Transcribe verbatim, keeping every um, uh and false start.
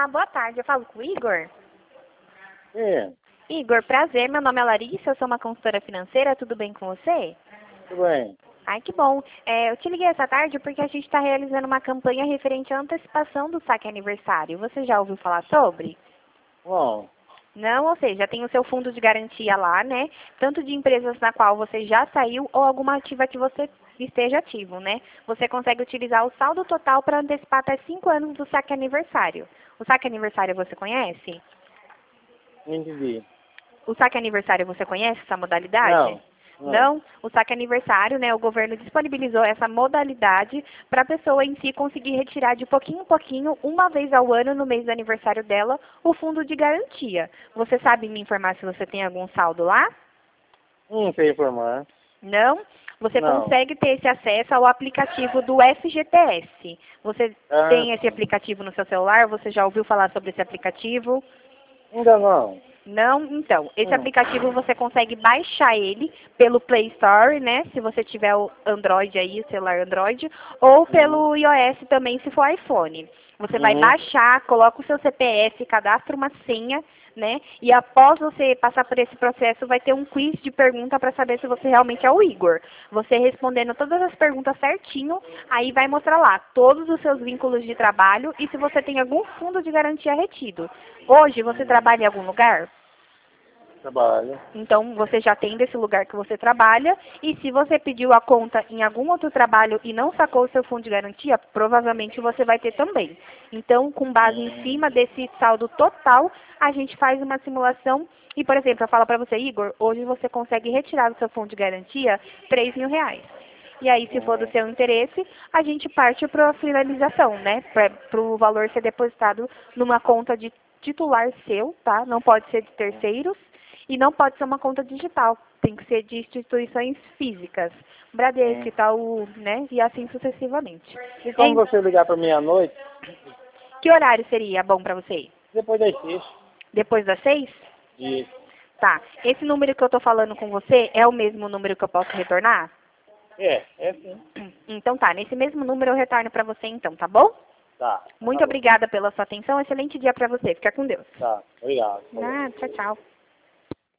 Olá, boa tarde. Eu falo com o Igor. É, Igor, prazer. Meu nome é Larissa, eu sou uma consultora financeira. Tudo bem com você? tudo bem. Ai, que bom. É, eu te liguei essa tarde porque a gente está realizando uma campanha referente à antecipação do saque aniversário. Você já ouviu falar sobre? Bom, Não, ou seja, tem o seu fundo de garantia lá, né? Tanto de empresas na qual você já saiu ou alguma ativa que você esteja ativo, né? Você consegue utilizar o saldo total para antecipar até cinco anos do saque aniversário. O saque aniversário você conhece? não entendi. O saque aniversário você conhece essa modalidade? Não, não. Não? O saque aniversário, né? O governo disponibilizou essa modalidade para a pessoa em si conseguir retirar de pouquinho em pouquinho, uma vez ao ano, no mês do aniversário dela, o fundo de garantia. Você sabe me informar se você tem algum saldo lá? Não sei informar. Não? Você Não. consegue ter esse acesso ao aplicativo do F G T S. Você Ah, tem esse aplicativo no seu celular? Você já ouviu falar sobre esse aplicativo? ainda não. Não? Então, esse Hum. aplicativo você consegue baixar ele pelo Play Store, né? Se você tiver o Android aí, o celular Android, ou pelo iOS também, se for iPhone. Você vai Uhum. baixar, coloca o seu C P F, cadastra uma senha, né? E após você passar por esse processo, vai ter um quiz de pergunta para saber se você realmente é o Igor. Você respondendo todas as perguntas certinho, aí vai mostrar lá todos os seus vínculos de trabalho e se você tem algum fundo de garantia retido. Hoje, você trabalha em algum lugar? Trabalho. Então, você já tem desse lugar que você trabalha, e se você pediu a conta em algum outro trabalho e não sacou o seu fundo de garantia, provavelmente você vai ter também. Então, com base em cima desse saldo total, a gente faz uma simulação e, por exemplo, eu falo para você, Igor, hoje você consegue retirar do seu fundo de garantia três mil reais. E aí, se for do seu interesse, a gente parte para a finalização, né? Para o valor ser depositado numa conta de titular seu, tá? Não pode ser de terceiros. E não pode ser uma conta digital, tem que ser de instituições físicas, Bradesco, Hum. Itaú, né? E assim sucessivamente. E como Em você ligar para mim à noite, que horário seria bom para você ir? depois das seis? Depois das seis? Isso. Tá. Esse número que eu tô falando com você é o mesmo número que eu posso retornar? É, é sim. Então tá, nesse mesmo número eu retorno para você então, tá bom? Tá. Muito Tá bom. obrigada pela sua atenção, excelente dia para você. Fica com Deus. Tá. Obrigado. Falou. Ah, tchau, tchau.